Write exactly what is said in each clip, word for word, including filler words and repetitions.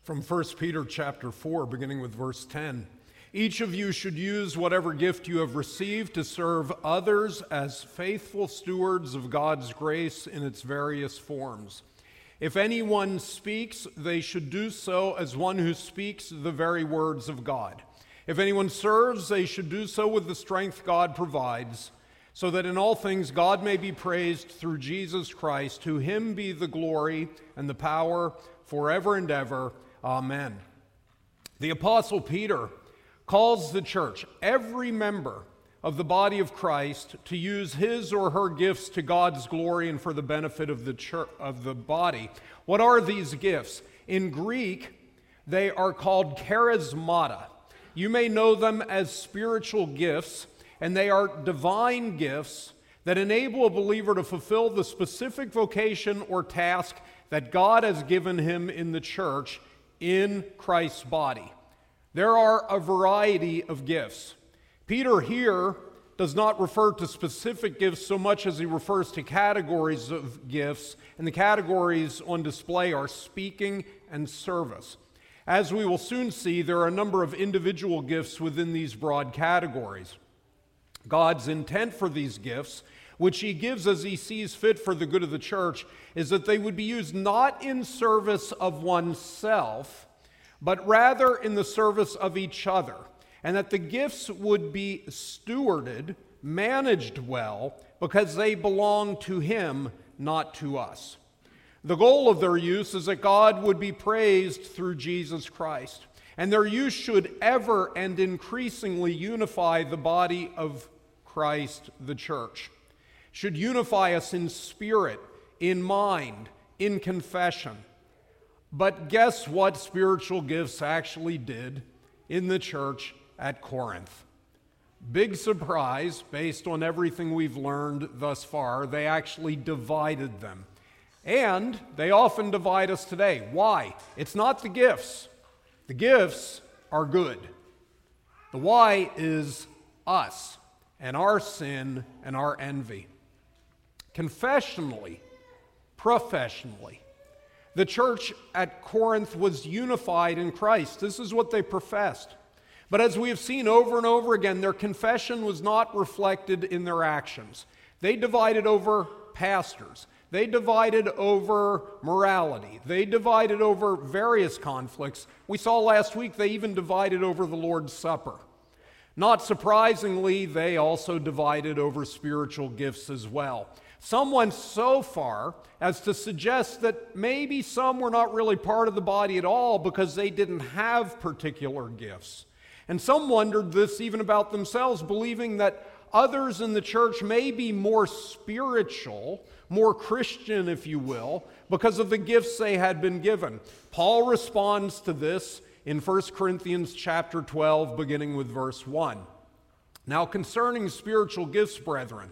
From First Peter chapter four, beginning with verse ten. Each of you should use whatever gift you have received to serve others as faithful stewards of God's grace in its various forms. If anyone speaks, they should do so as one who speaks the very words of God. If anyone serves, they should do so with the strength God provides, so that in all things God may be praised through Jesus Christ. To him be the glory and the power forever and ever. Amen. The Apostle Peter calls the church, every member of the body of Christ, to use his or her gifts to God's glory and for the benefit of the church, of the body. What are these gifts? In Greek, they are called charismata. You may know them as spiritual gifts, and they are divine gifts that enable a believer to fulfill the specific vocation or task that God has given him in the church in Christ's body. There are a variety of gifts. Peter here does not refer to specific gifts so much as he refers to categories of gifts, and the categories on display are speaking and service. As we will soon see, there are a number of individual gifts within these broad categories. God's intent for these gifts, which he gives as he sees fit for the good of the church, is that they would be used not in service of oneself, but rather in the service of each other, and that the gifts would be stewarded, managed well, because they belong to him, not to us. The goal of their use is that God would be praised through Jesus Christ, and their use should ever and increasingly unify the body of Christ, the church. Should unify us in spirit, in mind, in confession. But guess what spiritual gifts actually did in the church at Corinth? Big surprise, based on everything we've learned thus far, they actually divided them. And they often divide us today. Why? It's not the gifts. The gifts are good. The why is us and our sin and our envy. Confessionally, professionally, the church at Corinth was unified in Christ. This is what they professed. But as we have seen over and over again, their confession was not reflected in their actions. They divided over pastors. They divided over morality. They divided over various conflicts. We saw last week they even divided over the Lord's Supper. Not surprisingly, they also divided over spiritual gifts as well. Some went so far as to suggest that maybe some were not really part of the body at all because they didn't have particular gifts. And some wondered this even about themselves, believing that others in the church may be more spiritual, more Christian, if you will, because of the gifts they had been given. Paul responds to this in First Corinthians chapter twelve, beginning with verse one. Now concerning spiritual gifts, brethren,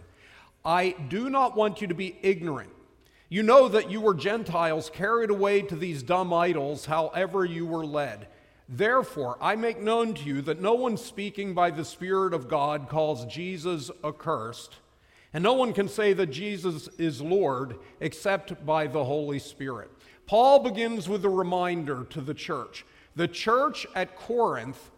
I do not want you to be ignorant. You know that you were Gentiles carried away to these dumb idols, however you were led. Therefore, I make known to you that no one speaking by the Spirit of God calls Jesus accursed, and no one can say that Jesus is Lord except by the Holy Spirit. Paul begins with a reminder to the church. The church at Corinth,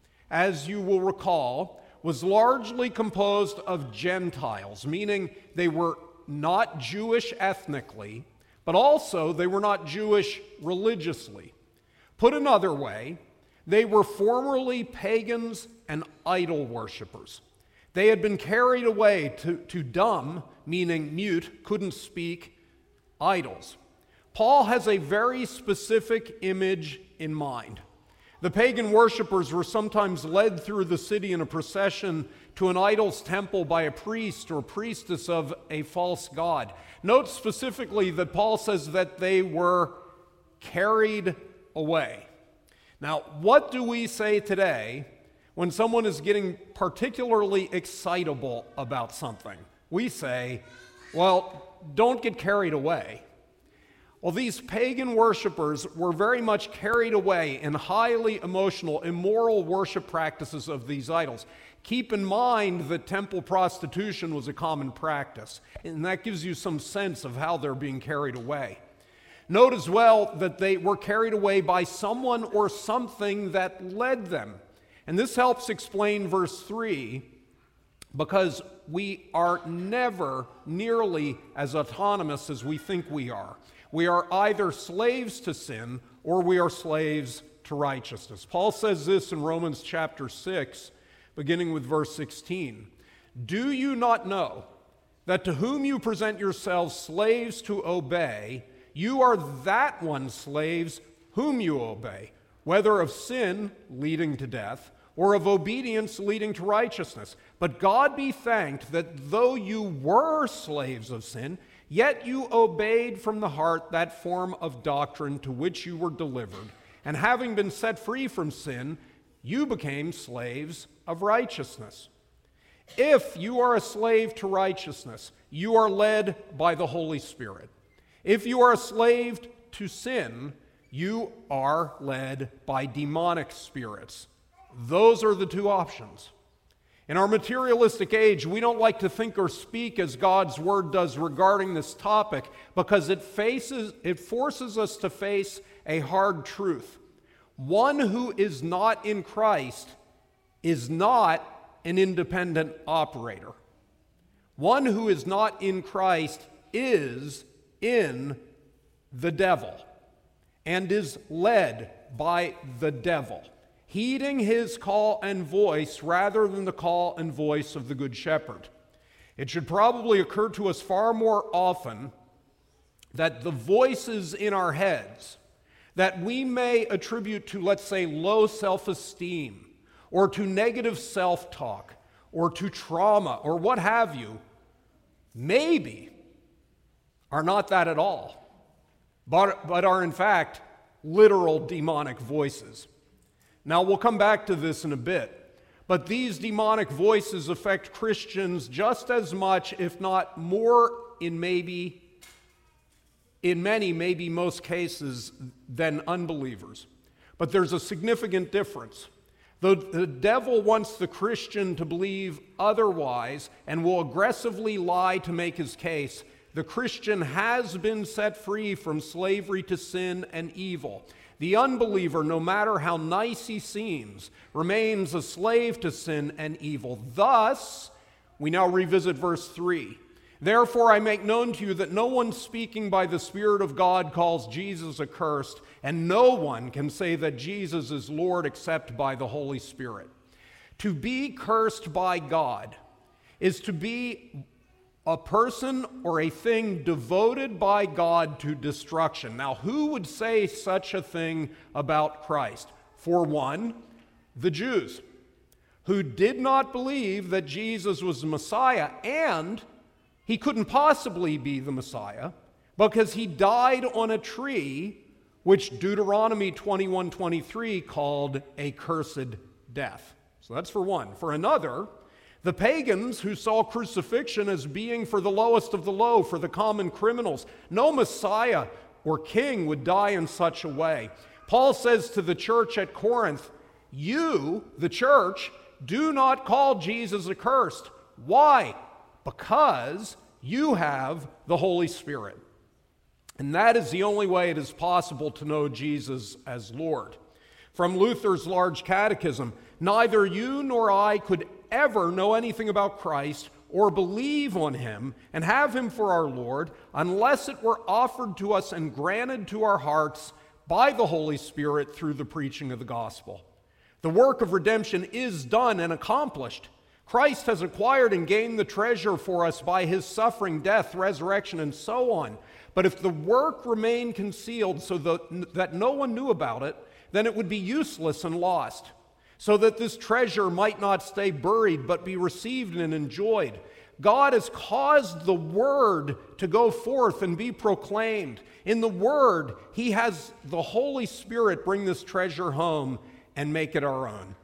as you will recall, was largely composed of Gentiles, meaning they were not Jewish ethnically, but also they were not Jewish religiously. Put another way, they were formerly pagans and idol worshipers. They had been carried away to, to dumb, meaning mute, couldn't speak, idols. Paul has a very specific image in mind. The pagan worshipers were sometimes led through the city in a procession to an idol's temple by a priest or priestess of a false god. Note specifically that Paul says that they were carried away. Now, what do we say today when someone is getting particularly excitable about something? We say, well, don't get carried away. Well, these pagan worshipers were very much carried away in highly emotional, immoral worship practices of these idols. Keep in mind that temple prostitution was a common practice, and that gives you some sense of how they're being carried away. Note as well that they were carried away by someone or something that led them. And this helps explain verse three, because we are never nearly as autonomous as we think we are. We are either slaves to sin or we are slaves to righteousness. Paul says this in Romans chapter six, beginning with verse sixteen. Do you not know that to whom you present yourselves slaves to obey, you are that one's slaves whom you obey, whether of sin leading to death or of obedience leading to righteousness? But God be thanked that though you were slaves of sin, yet you obeyed from the heart that form of doctrine to which you were delivered. And having been set free from sin, you became slaves of righteousness. If you are a slave to righteousness, you are led by the Holy Spirit. If you are a slave to sin, you are led by demonic spirits. Those are the two options. In our materialistic age, we don't like to think or speak as God's Word does regarding this topic because it faces, it forces us to face a hard truth. One who is not in Christ is not an independent operator. One who is not in Christ is in the devil and is led by the devil, heeding his call and voice rather than the call and voice of the Good Shepherd. It should probably occur to us far more often that the voices in our heads that we may attribute to, let's say, low self-esteem or to negative self-talk or to trauma or what have you, maybe are not that at all, but, but are in fact literal demonic voices. Now, we'll come back to this in a bit, but these demonic voices affect Christians just as much, if not more, in maybe, in many, maybe most cases, than unbelievers. But there's a significant difference. The, the devil wants the Christian to believe otherwise and will aggressively lie to make his case. The Christian has been set free from slavery to sin and evil. The unbeliever, no matter how nice he seems, remains a slave to sin and evil. Thus, we now revisit verse three. Therefore, I make known to you that no one speaking by the Spirit of God calls Jesus accursed, and no one can say that Jesus is Lord except by the Holy Spirit. To be cursed by God is to be a person or a thing devoted by God to destruction. Now, who would say such a thing about Christ? For one, the Jews, who did not believe that Jesus was the Messiah, and he couldn't possibly be the Messiah because he died on a tree, which Deuteronomy twenty-one twenty-three called a cursed death. So that's for one. For another, the pagans who saw crucifixion as being for the lowest of the low, for the common criminals. No Messiah or king would die in such a way. Paul says to the church at Corinth, you, the church, do not call Jesus accursed. Why? Because you have the Holy Spirit. And that is the only way it is possible to know Jesus as Lord. From Luther's Large Catechism, neither you nor I could ever know anything about Christ or believe on him and have him for our Lord unless it were offered to us and granted to our hearts by the Holy Spirit through the preaching of the gospel. The work of redemption is done and accomplished. Christ has acquired and gained the treasure for us by his suffering, death, resurrection, and so on. But if the work remained concealed so that, that no one knew about it, then it would be useless and lost. So that this treasure might not stay buried, but be received and enjoyed. God has caused the word to go forth and be proclaimed. In the word, he has the Holy Spirit bring this treasure home and make it our own.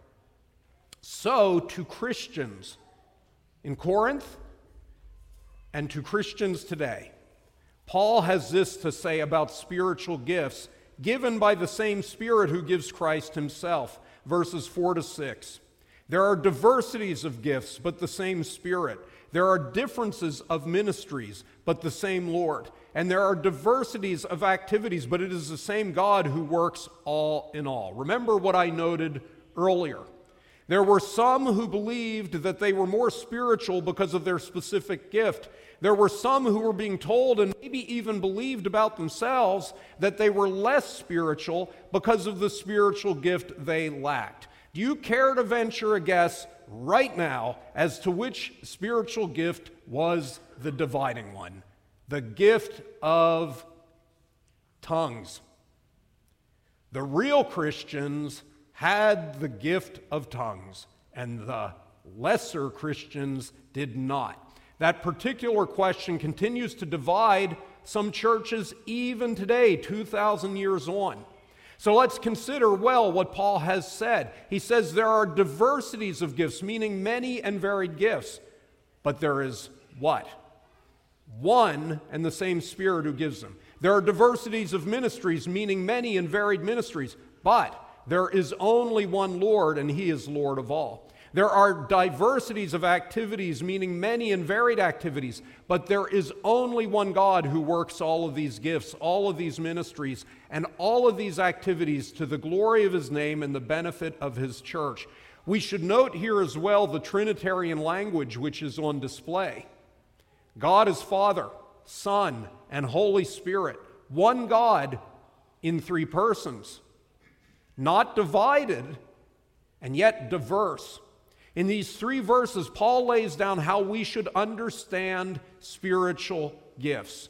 So, to Christians in Corinth and to Christians today, Paul has this to say about spiritual gifts given by the same Spirit who gives Christ himself. Verses four to six. There are diversities of gifts, but the same Spirit. There are differences of ministries, but the same Lord. And there are diversities of activities, but it is the same God who works all in all. Remember what I noted earlier. There were some who believed that they were more spiritual because of their specific gift. There were some who were being told, and maybe even believed about themselves, that they were less spiritual because of the spiritual gift they lacked. Do you care to venture a guess right now as to which spiritual gift was the dividing one? The gift of tongues. The real Christians had the gift of tongues, and the lesser Christians did not. That particular question continues to divide some churches even today, two thousand years on. So let's consider well what Paul has said. He says there are diversities of gifts, meaning many and varied gifts, but there is what? One and the same Spirit who gives them. There are diversities of ministries, meaning many and varied ministries, but there is only one Lord, and He is Lord of all. There are diversities of activities, meaning many and varied activities, but there is only one God who works all of these gifts, all of these ministries, and all of these activities to the glory of His name and the benefit of His church. We should note here as well the Trinitarian language which is on display. God is Father, Son, and Holy Spirit, one God in three persons, not divided and yet diverse. In these three verses, Paul lays down how we should understand spiritual gifts.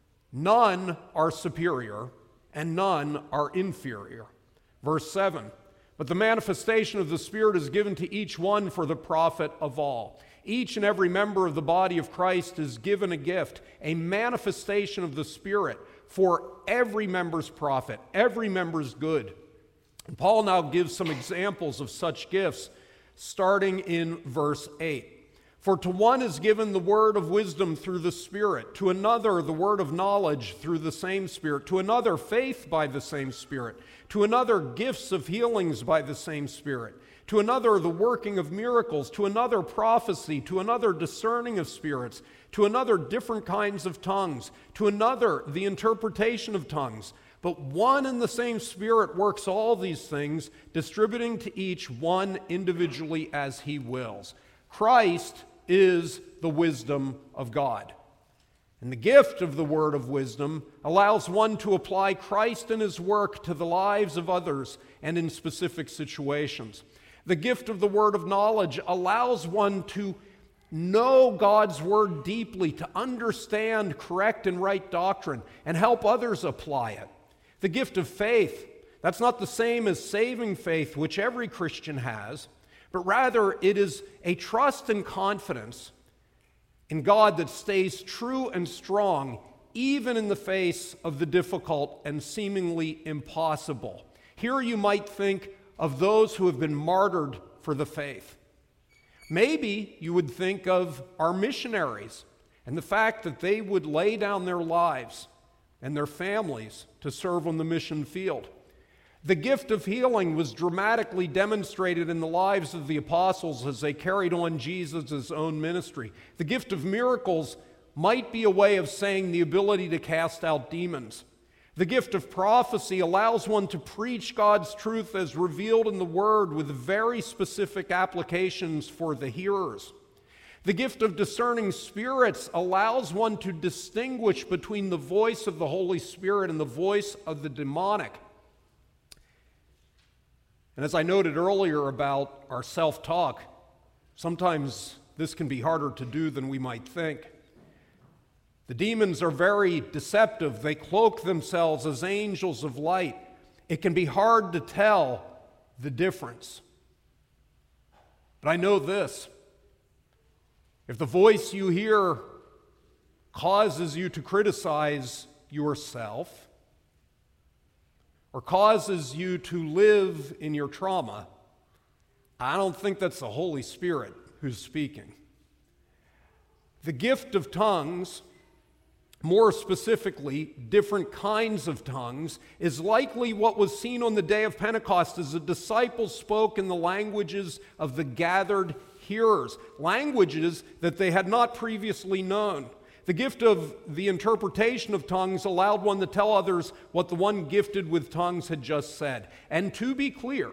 None are superior and none are inferior. Verse seven, but the manifestation of the Spirit is given to each one for the profit of all. Each and every member of the body of Christ is given a gift, a manifestation of the Spirit for every member's profit, every member's good. And Paul now gives some examples of such gifts, starting in verse eight. For to one is given the word of wisdom through the Spirit, to another the word of knowledge through the same Spirit, to another faith by the same Spirit, to another gifts of healings by the same Spirit, to another the working of miracles, to another prophecy, to another discerning of spirits, to another different kinds of tongues, to another the interpretation of tongues. But one and the same Spirit works all these things, distributing to each one individually as He wills. Christ is the wisdom of God. And the gift of the word of wisdom allows one to apply Christ and His work to the lives of others and in specific situations. The gift of the word of knowledge allows one to know God's word deeply, to understand correct and right doctrine, and help others apply it. The gift of faith, that's not the same as saving faith, which every Christian has, but rather it is a trust and confidence in God that stays true and strong, even in the face of the difficult and seemingly impossible. Here you might think of those who have been martyred for the faith. Maybe you would think of our missionaries and the fact that they would lay down their lives and their families to serve on the mission field. The gift of healing was dramatically demonstrated in the lives of the apostles as they carried on Jesus' own ministry. The gift of miracles might be a way of saying the ability to cast out demons. The gift of prophecy allows one to preach God's truth as revealed in the Word with very specific applications for the hearers. The gift of discerning spirits allows one to distinguish between the voice of the Holy Spirit and the voice of the demonic. And as I noted earlier about our self-talk, sometimes this can be harder to do than we might think. The demons are very deceptive. They cloak themselves as angels of light. It can be hard to tell the difference. But I know this. If the voice you hear causes you to criticize yourself or causes you to live in your trauma, I don't think that's the Holy Spirit who's speaking. The gift of tongues, more specifically, different kinds of tongues, is likely what was seen on the day of Pentecost as the disciples spoke in the languages of the gathered hearers, languages that they had not previously known. The gift of the interpretation of tongues allowed one to tell others what the one gifted with tongues had just said. And to be clear,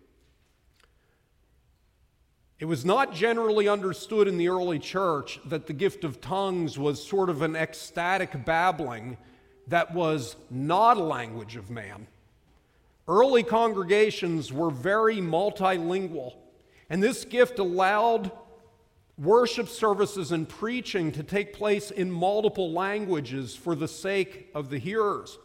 it was not generally understood in the early church that the gift of tongues was sort of an ecstatic babbling that was not a language of man. Early congregations were very multilingual, and this gift allowed worship services and preaching to take place in multiple languages for the sake of the hearers.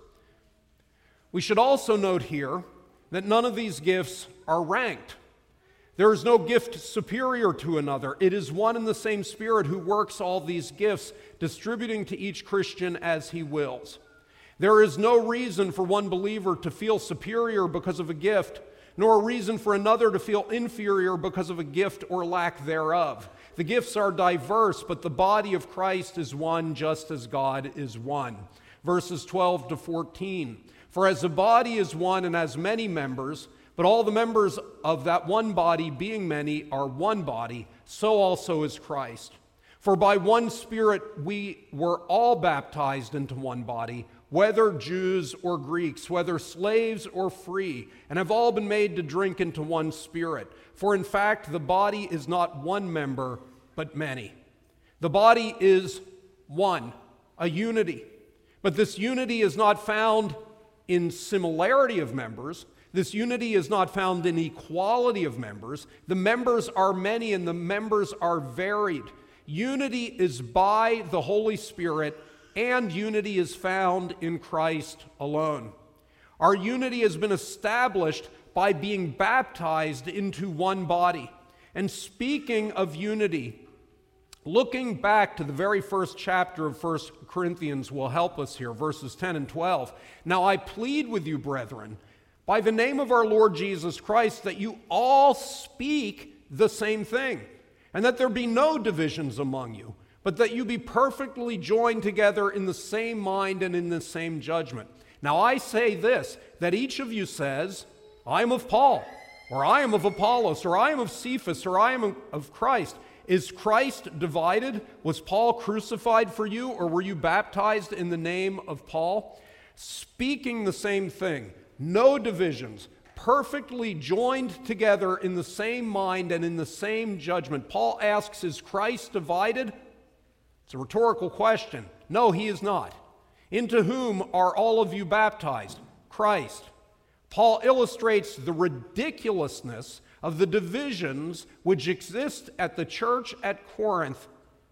We should also note here that none of these gifts are ranked. There is no gift superior to another. It is one and the same Spirit who works all these gifts, distributing to each Christian as he wills. There is no reason for one believer to feel superior because of a gift, nor a reason for another to feel inferior because of a gift or lack thereof. The gifts are diverse, but the body of Christ is one, just as God is one. Verses twelve to fourteen. For as the body is one and has many members, but all the members of that one body, being many, are one body, so also is Christ. For by one Spirit we were all baptized into one body, whether Jews or Greeks, whether slaves or free, and have all been made to drink into one Spirit. For in fact, the body is not one member, but many. The body is one, a unity. But this unity is not found in similarity of members. This unity is not found in equality of members. The members are many and the members are varied. Unity is by the Holy Spirit, and unity is found in Christ alone. Our unity has been established by being baptized into one body. And speaking of unity, looking back to the very first chapter of First Corinthians will help us here, verses ten and twelve. Now I plead with you, brethren, by the name of our Lord Jesus Christ, that you all speak the same thing, and that there be no divisions among you, but that you be perfectly joined together in the same mind and in the same judgment. Now I say this, that each of you says, I am of Paul, or I am of Apollos, or I am of Cephas, or I am of Christ. Is Christ divided? Was Paul crucified for you, or were you baptized in the name of Paul? Speaking the same thing, no divisions, perfectly joined together in the same mind and in the same judgment. Paul asks, is Christ divided? It's a rhetorical question. No, he is not. Into whom are all of you baptized? Christ. Paul illustrates the ridiculousness of the divisions which exist at the church at Corinth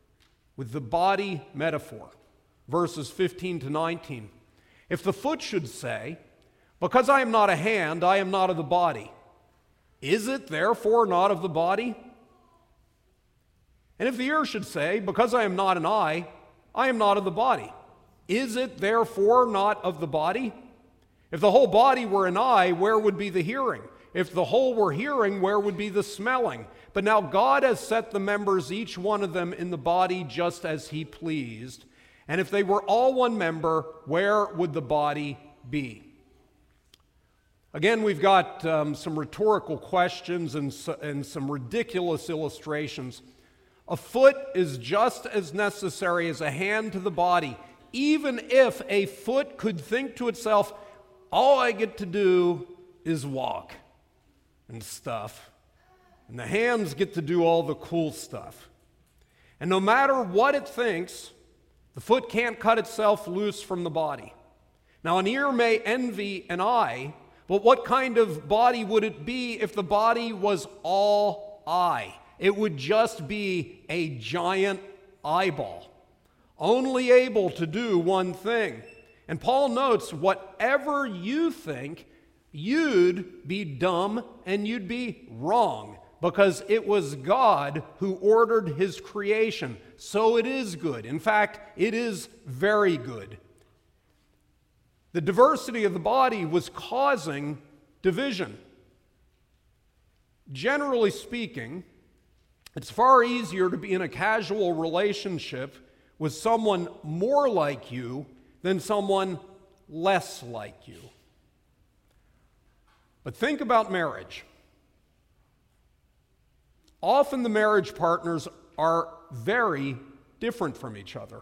with the body metaphor. Verses fifteen to nineteen. If the foot should say, because I am not a hand, I am not of the body, is it therefore not of the body? And if the ear should say, because I am not an eye, I am not of the body, is it therefore not of the body? If the whole body were an eye, where would be the hearing? If the whole were hearing, where would be the smelling? But now God has set the members, each one of them, in the body just as he pleased. And if they were all one member, where would the body be? Again, we've got um, some rhetorical questions and, so, and some ridiculous illustrations. A foot is just as necessary as a hand to the body, even if a foot could think to itself, all I get to do is walk and stuff, and the hands get to do all the cool stuff. And no matter what it thinks, the foot can't cut itself loose from the body. Now, an ear may envy an eye, but what kind of body would it be if the body was all eye? It would just be a giant eyeball, only able to do one thing. And Paul notes, whatever you think, you'd be dumb and you'd be wrong, because it was God who ordered his creation. So it is good. In fact, it is very good. The diversity of the body was causing division. Generally speaking, it's far easier to be in a casual relationship with someone more like you than someone less like you. But think about marriage. often the marriage partners are very different from each other,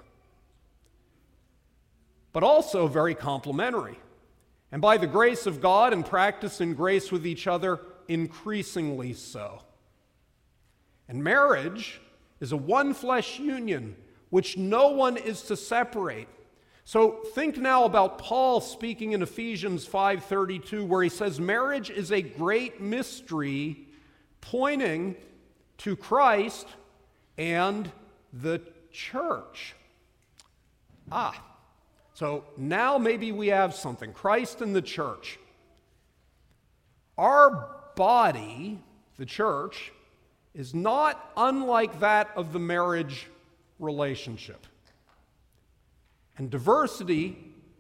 but also very complementary. And by the grace of God and practice in grace with each other, increasingly so. And marriage is a one flesh union which no one is to separate. So think now about Paul speaking in Ephesians five thirty-two, where he says marriage is a great mystery pointing to Christ and the church. Ah, so now maybe we have something. Christ and the church. Our body, the church, is not unlike that of the marriage relationship. And diversity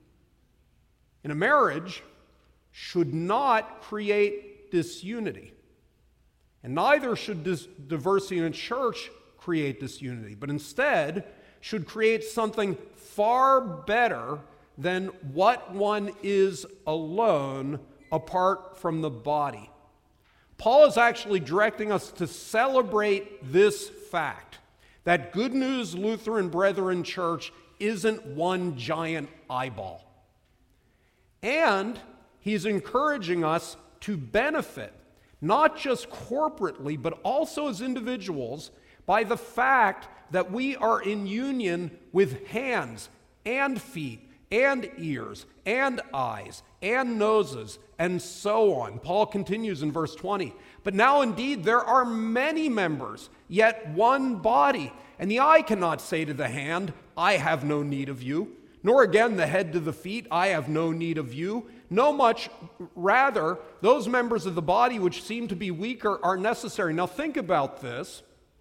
in a marriage should not create disunity. And neither should dis- diversity in a church create disunity, but instead should create something far better than what one is alone apart from the body. Paul is actually directing us to celebrate this fact, that Good News Lutheran Brethren Church isn't one giant eyeball. And he's encouraging us to benefit, not just corporately, but also as individuals, by the fact that we are in union with hands and feet and ears and eyes and noses and so on. Paul continues in verse twenty. But now indeed there are many members, yet one body. And the eye cannot say to the hand, I have no need of you, nor again the head to the feet, I have no need of you. No much rather, those members of the body which seem to be weaker are necessary. Now think about this.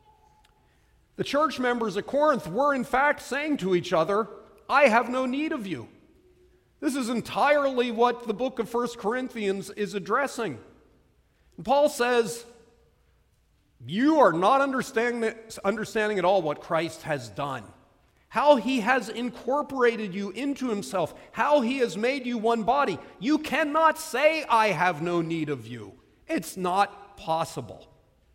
The church members at Corinth were in fact saying to each other, I have no need of you. This is entirely what the book of First Corinthians is addressing. And Paul says, you are not understanding, understanding at all what Christ has done, how he has incorporated you into himself, how he has made you one body. You cannot say, I have no need of you. It's not possible.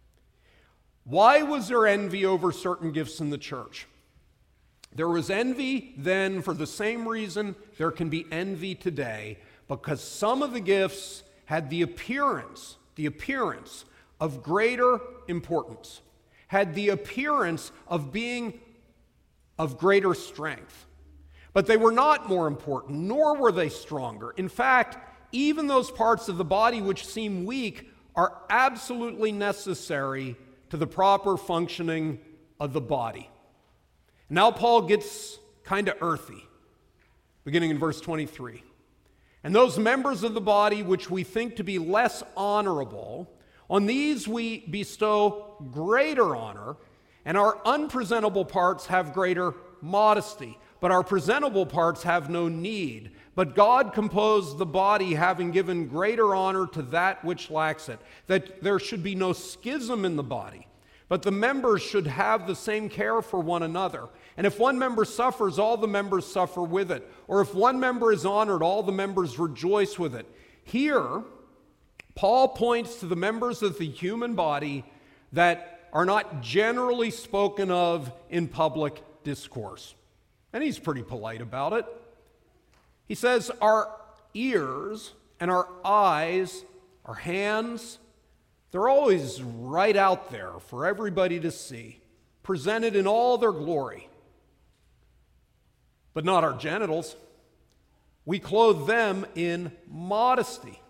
Why was there envy over certain gifts in the church? There was envy then for the same reason there can be envy today, because some of the gifts had the appearance, the appearance of greater importance, had the appearance of being of greater strength. But they were not more important, nor were they stronger. In fact, even those parts of the body which seem weak are absolutely necessary to the proper functioning of the body. Now Paul gets kind of earthy, beginning in verse twenty-three. And those members of the body which we think to be less honorable, on these we bestow greater honor, and our unpresentable parts have greater modesty, but our presentable parts have no need. But God composed the body, having given greater honor to that which lacks it, that there should be no schism in the body, but the members should have the same care for one another. And if one member suffers, all the members suffer with it. Or if one member is honored, all the members rejoice with it. Here, Paul points to the members of the human body that are not generally spoken of in public discourse. And he's pretty polite about it. He says our ears and our eyes, our hands, they're always right out there for everybody to see, presented in all their glory. But not our genitals. We clothe them in modesty.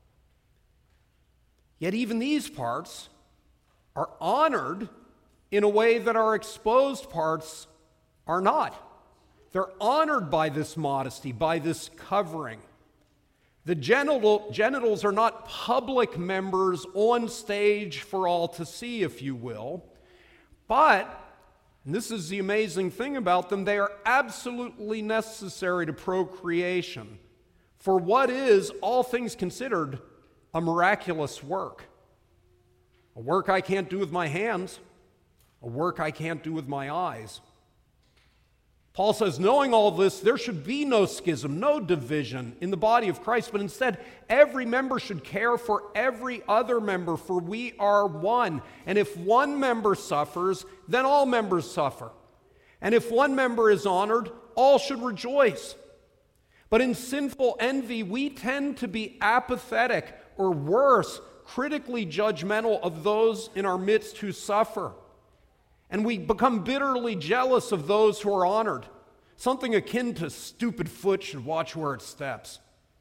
Yet even these parts are honored in a way that our exposed parts are not. They're honored by this modesty, by this covering. The genital, genitals are not public members on stage for all to see, if you will, but, and this is the amazing thing about them, they are absolutely necessary to procreation for what is, all things considered, a miraculous work. A work I can't do with my hands, a work I can't do with my eyes. Paul says, knowing all this, there should be no schism, no division in the body of Christ, but instead every member should care for every other member, for we are one. And if one member suffers, then all members suffer. And if one member is honored, all should rejoice. But in sinful envy, we tend to be apathetic, or worse, critically judgmental of those in our midst who suffer. And we become bitterly jealous of those who are honored. Something akin to stupid foot should watch where it steps.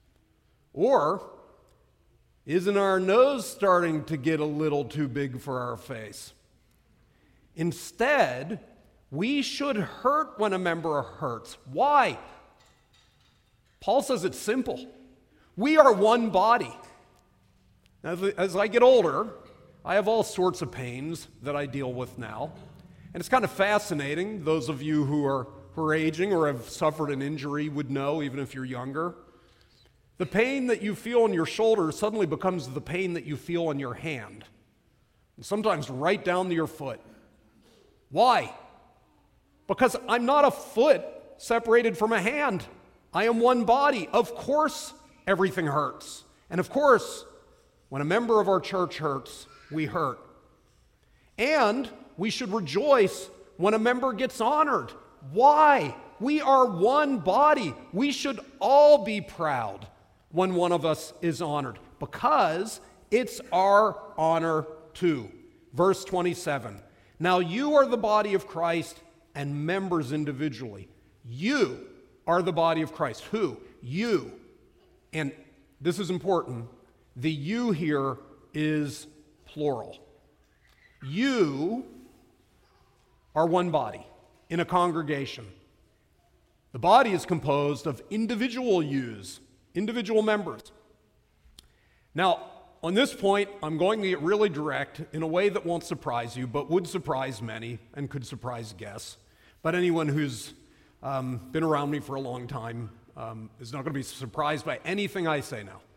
Or, isn't our nose starting to get a little too big for our face? Instead, we should hurt when a member hurts. Why? Paul says it's simple. We are one body. As, as I get older, I have all sorts of pains that I deal with now. And it's kind of fascinating. Those of you who are, who are aging or have suffered an injury would know, even if you're younger. The pain that you feel in your shoulder suddenly becomes the pain that you feel in your hand. And sometimes right down to your foot. Why? Because I'm not a foot separated from a hand. I am one body. Of course, everything hurts. And of course, when a member of our church hurts, we hurt. And we should rejoice when a member gets honored. Why? We are one body. We should all be proud when one of us is honored, because it's our honor too. Verse twenty-seven. Now you are the body of Christ and members individually. You are the body of Christ. Who? You. And this is important. The you here is plural. You are one body in a congregation. The body is composed of individual yous, individual members. Now, on this point, I'm going to get really direct in a way that won't surprise you, but would surprise many and could surprise guests. But anyone who's um, been around me for a long time um, is not going to be surprised by anything I say now.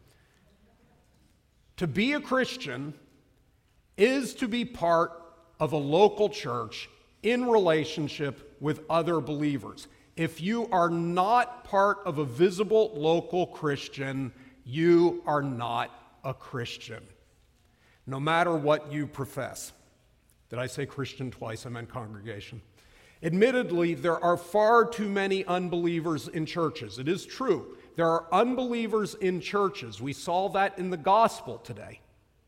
To be a Christian is to be part of a local church in relationship with other believers. If you are not part of a visible local Christian, you are not a Christian, no matter what you profess. Did I say Christian twice? I meant congregation. Admittedly, there are far too many unbelievers in churches. It is true. There are unbelievers in churches. We saw that in the gospel today.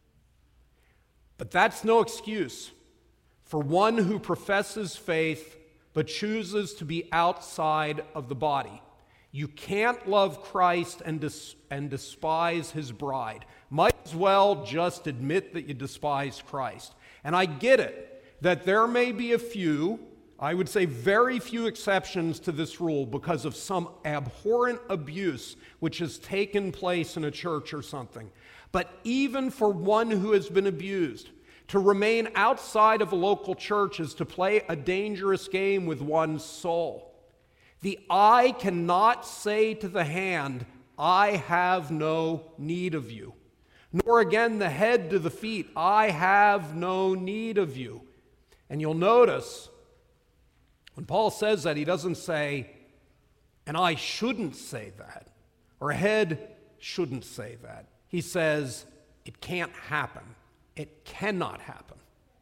But that's no excuse for one who professes faith but chooses to be outside of the body. You can't love Christ and, dis- and despise his bride. Might as well just admit that you despise Christ. And I get it, that there may be a few, I would say very few exceptions to this rule because of some abhorrent abuse which has taken place in a church or something. But even for one who has been abused, to remain outside of a local church is to play a dangerous game with one's soul. The eye cannot say to the hand, I have no need of you. Nor again the head to the feet, I have no need of you. And you'll notice, when Paul says that, he doesn't say, and I shouldn't say that, or a head shouldn't say that. He says, it can't happen. It cannot happen.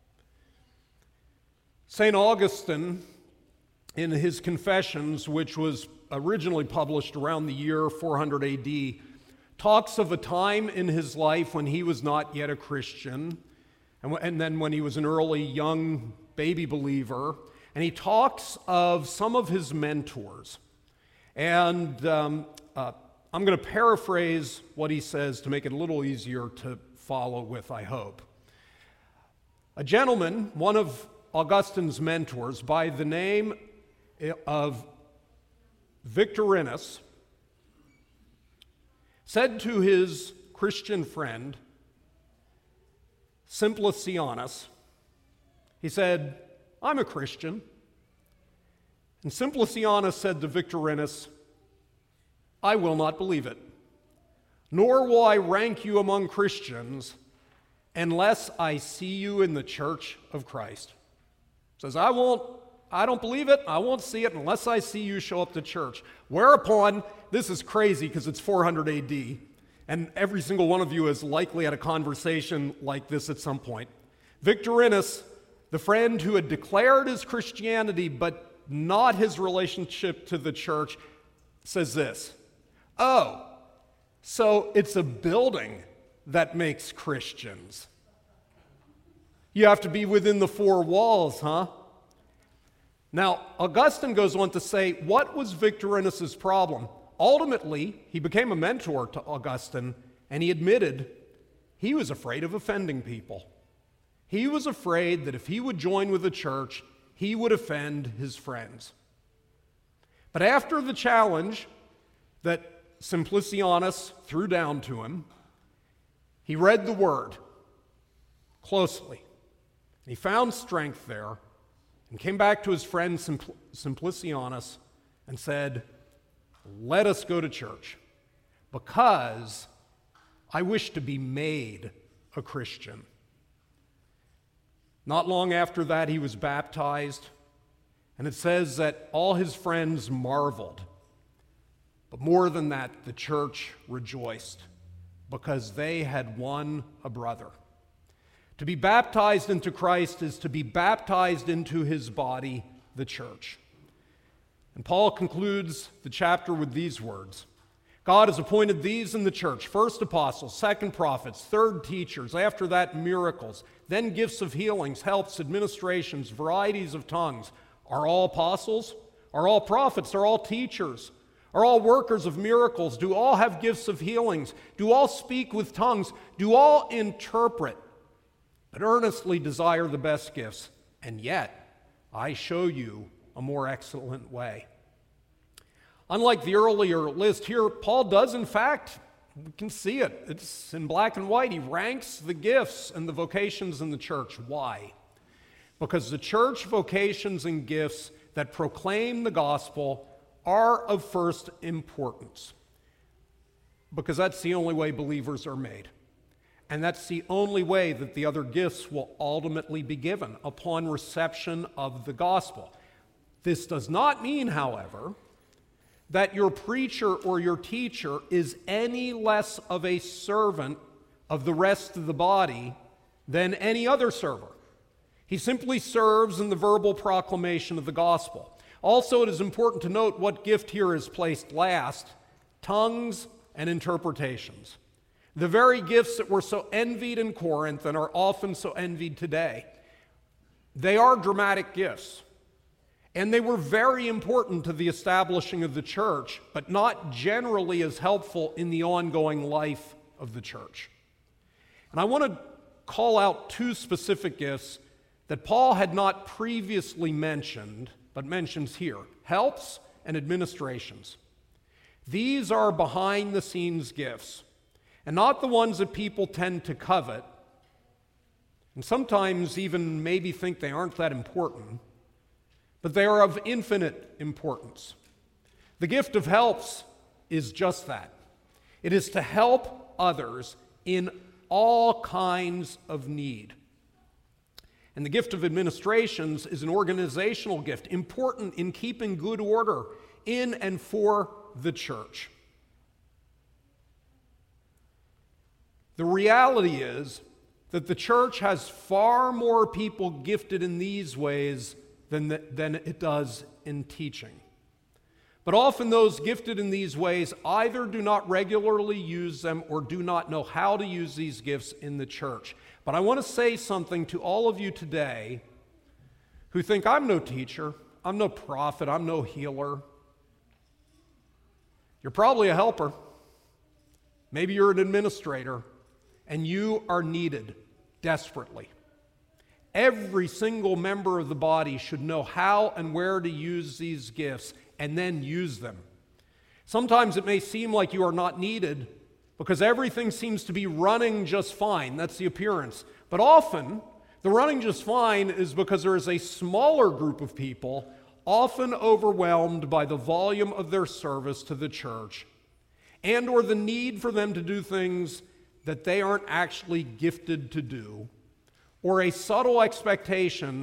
Saint Augustine, in his Confessions, which was originally published around the year four hundred A D, talks of a time in his life when he was not yet a Christian, and, and then when he was an early young baby believer, and he talks of some of his mentors. And um, uh, I'm going to paraphrase what he says to make it a little easier to follow with, I hope. A gentleman, one of Augustine's mentors, by the name of Victorinus, said to his Christian friend, Simplicianus, he said, I'm a Christian. And Simplicianus said to Victorinus, I will not believe it, nor will I rank you among Christians unless I see you in the church of Christ. Says, I won't, I don't believe it. I won't see it unless I see you show up to church. Whereupon, this is crazy because it's four hundred A D, and every single one of you has likely had a conversation like this at some point. Victorinus, the friend who had declared his Christianity but not his relationship to the church, says this: oh, so it's a building that makes Christians. You have to be within the four walls, huh? Now, Augustine goes on to say, what was Victorinus' problem? Ultimately, he became a mentor to Augustine, and he admitted he was afraid of offending people. He was afraid that if he would join with the church, he would offend his friends. But after the challenge that Simplicianus threw down to him, he read the word closely. He found strength there and came back to his friend Simpl- Simplicianus and said, let us go to church because I wish to be made a Christian. Not long after that, he was baptized, and it says that all his friends marveled. But more than that, the church rejoiced because they had won a brother. To be baptized into Christ is to be baptized into his body, the church. And Paul concludes the chapter with these words: God has appointed these in the church, first apostles, second prophets, third teachers, after that miracles, then gifts of healings, helps, administrations, varieties of tongues. Are all apostles? Are all prophets? Are all teachers? Are all workers of miracles? Do all have gifts of healings? Do all speak with tongues? Do all interpret? But earnestly desire the best gifts, and yet I show you a more excellent way. Unlike the earlier list here, Paul does in fact, we can see it, it's in black and white. He ranks the gifts and the vocations in the church. Why? Because the church vocations and gifts that proclaim the gospel are of first importance. Because that's the only way believers are made. And that's the only way that the other gifts will ultimately be given, upon reception of the gospel. This does not mean, however, that your preacher or your teacher is any less of a servant of the rest of the body than any other server. He simply serves in the verbal proclamation of the gospel. Also, it is important to note what gift here is placed last: tongues and interpretations. The very gifts that were so envied in Corinth and are often so envied today. They are dramatic gifts, and they were very important to the establishing of the church, but not generally as helpful in the ongoing life of the church. And I want to call out two specific gifts that Paul had not previously mentioned, but mentions here: helps and administrations. These are behind-the-scenes gifts, and not the ones that people tend to covet, and sometimes even maybe think they aren't that important, but they are of infinite importance. The gift of helps is just that. It is to help others in all kinds of need. And the gift of administrations is an organizational gift, important in keeping good order in and for the church. The reality is that the church has far more people gifted in these ways than, the, than it does in teaching. But often those gifted in these ways either do not regularly use them or do not know how to use these gifts in the church. But I want to say something to all of you today who think, I'm no teacher, I'm no prophet, I'm no healer. You're probably a helper. Maybe you're an administrator. And you are needed desperately. Every single member of the body should know how and where to use these gifts and then use them. Sometimes it may seem like you are not needed because everything seems to be running just fine. That's the appearance. But often, the running just fine is because there is a smaller group of people, often overwhelmed by the volume of their service to the church, and or the need for them to do things that they aren't actually gifted to do, or a subtle expectation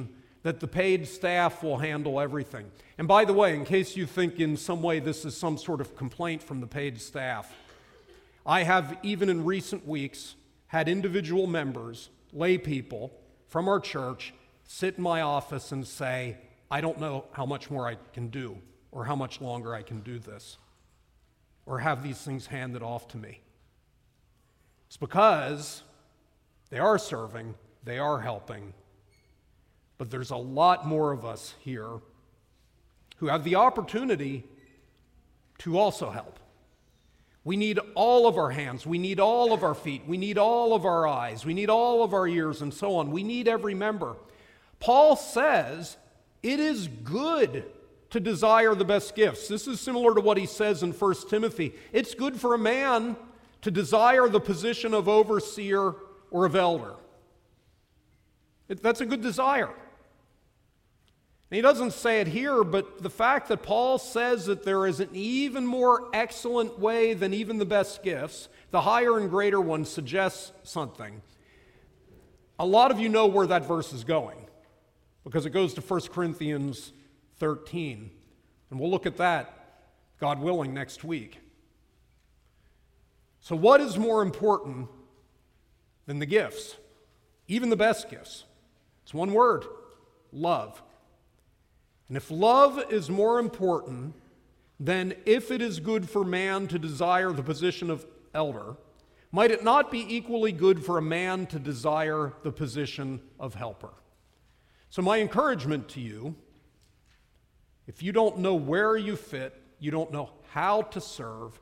that the paid staff will handle everything. And by the way, in case you think in some way this is some sort of complaint from the paid staff, I have, even in recent weeks, had individual members, lay people from our church, sit in my office and say, I don't know how much more I can do, or how much longer I can do this, or have these things handed off to me. It's because they are serving, they are helping, but there's a lot more of us here who have the opportunity to also help. We need all of our hands, we need all of our feet, we need all of our eyes, we need all of our ears, and so on. We need every member. Paul says it is good to desire the best gifts. This is similar to what he says in First Timothy. It's good for a man to desire the position of overseer or of elder. It, that's a good desire. And he doesn't say it here, but the fact that Paul says that there is an even more excellent way than even the best gifts, the higher and greater one, suggests something. A lot of you know where that verse is going, because it goes to First Corinthians thirteen. And we'll look at that, God willing, next week. So what is more important than the gifts? Even the best gifts. It's one word: love. And if love is more important, then if it is good for man to desire the position of elder, might it not be equally good for a man to desire the position of helper? So my encouragement to you, if you don't know where you fit, you don't know how to serve,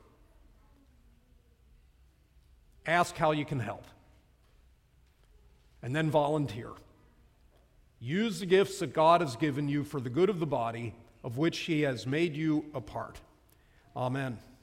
ask how you can help. And then volunteer. Use the gifts that God has given you for the good of the body, of which He has made you a part. Amen.